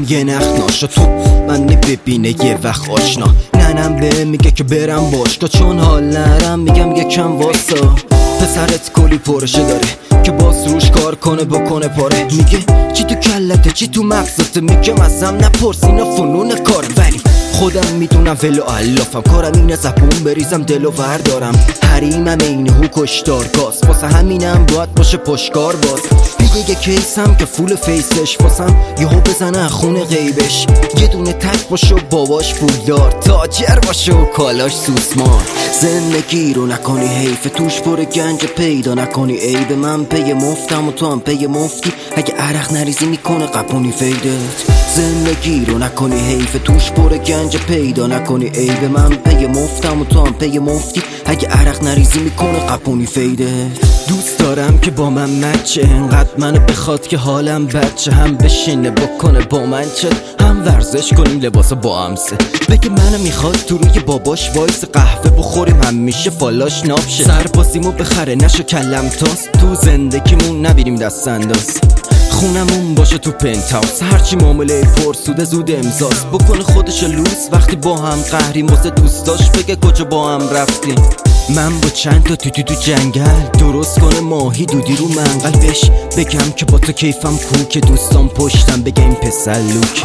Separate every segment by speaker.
Speaker 1: یه نخ ناشا تو منی ببینه یه وقت آشنا. ننم به میگه که برم باشگاه چون حال نرم میگم یکم واسا. پسرت کلی پرشه داره که باز روش کار کنه بکنه پاره. میگه چی تو کلته چی تو مغزته، میگم ازم نپرس اینا فنون کار. ولی خودم میدونم ولو علافم، کارم اینه زبون بریزم دلو وردارم. حریمم اینه هو کشتار گاز، واسه همینم باید باشه پشکار باز. میگه یه کیسم که فول فیسش واسم یهو بزنه خونه غیبش. یه دونه تک باشه و باباش پولدار، تاجر باشه و کالاش سوسمار. زندگی رو نکنی حیف توش پر گنج پیدا نکنی عیب. من پی مفتم و تو هم پی مفتی، اگه عرق نریزی میکنه قپونی فیدت. زندگی رو نکنی حیف توش پر گنج پیدا نکنی عیب. من پی مفتم و تو هم پی مفتی، اگه عرق نریزی میکنه قپونی فیدت. دوست دارم که با من مچه، انقدر منو بخواد که حالم بچه. هم بشینه بکنه با من چه، هم ورزش کنیم لباسا با همسه. بگه منو میخواد تو روی باباش وایس قهوه بخوریم همیشه فالاش نابشه. سربازیمو بخره نشو کلم تاست، تو زندگیمون نبیریم دست انداز. خونمون باشه تو پنت هاوس، هرچی معامله پرسوده زود امضاست. بکنه خودش لوس وقتی با هم قهریم، واسه دوستاش بگه کجا با هم رفتیم. من با چند تا تو جنگل درست کنه ماهی دودی رو منقل. بهش بگم که با تو کیفم کو که دوستان پشتم بگه این پسر لوک.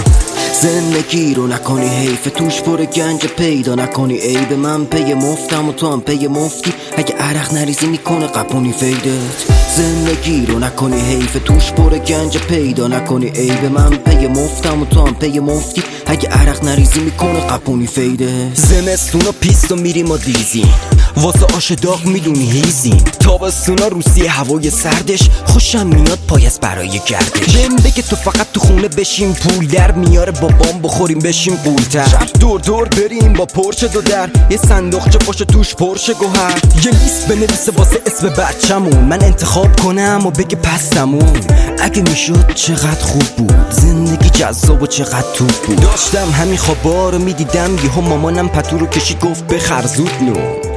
Speaker 1: زندگی رو نکنی حیف توش پر گنج پیدا نکنی عیب. من پی مفتم و تو هم پی مفتی، اگه عرق نریزی میکنه قپونی فیدت. زندگی رو نکنی حیف توش پر گنج پیدا نکنی عیب. من پی مفتم و تو هم پی مفتی، اگه عرق نریزی میکنه قپونی فیدت. زمستونا پیستو میریم و دیزیم واسه آش داغ میدونی هیزیم. تابستونا روسی هوای سردش خوشم میاد پایست برای گردش. بهم بگه تو فقط تو خونه بشیم پول در میاره، بابام بخوریم بشیم قولتر. شب دور دور بریم با پرچه دو در، یه صندوقچه باشه توش پرشه گوهر. یه لیست بنویسه واسه اسم بچمون، من انتخاب کنم و بگه پستمون. اگه میشد چقدر خوب بود زندگی جذاب و چقدر توپ بود. داشتم همین خوابا رو میدیدم، یهو مامانم پتو رو کشید گفت بخر زود نو.